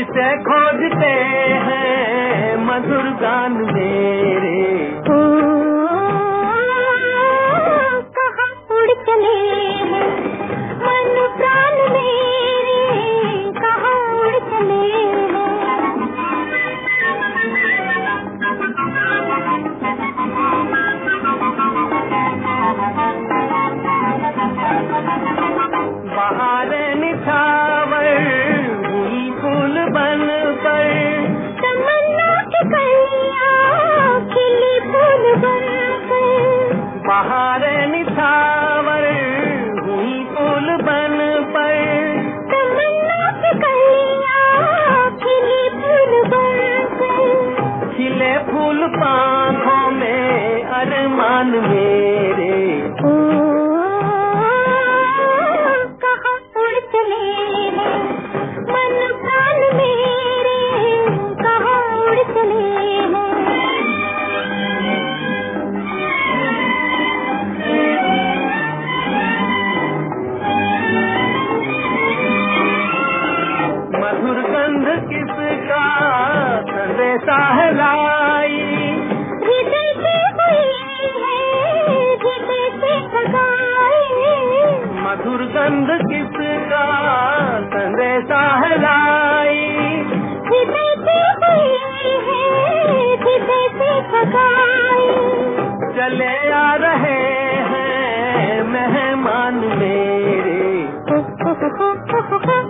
जिसे खोजते हैं मधुर गान मेरे। कहाँ उड़ चले हैं मन प्राण मेरे, कहाँ उड़ चले बहारें निछावर हुई फूल बन पर, तमन्ना की कलियां खिली फूल बन पर। बहारें निछावर हुई फूल बन पर, तमन्ना की कलियां खिली फूल बन पर। खिले फूल पाँखों में अरमान मेरे। कहाँ उड़ चले हैं मन प्राण मेरे, कहाँ उड़ चले मधुर गंध किसका संदेशा है लाई, हृदय से हुई है हृदय से लगाई। मधुर गंध किसका संदेशा है लाई, हृदय से हुई है हृदय से लगाई। चले आ रहे हैं मेहमान मेरे।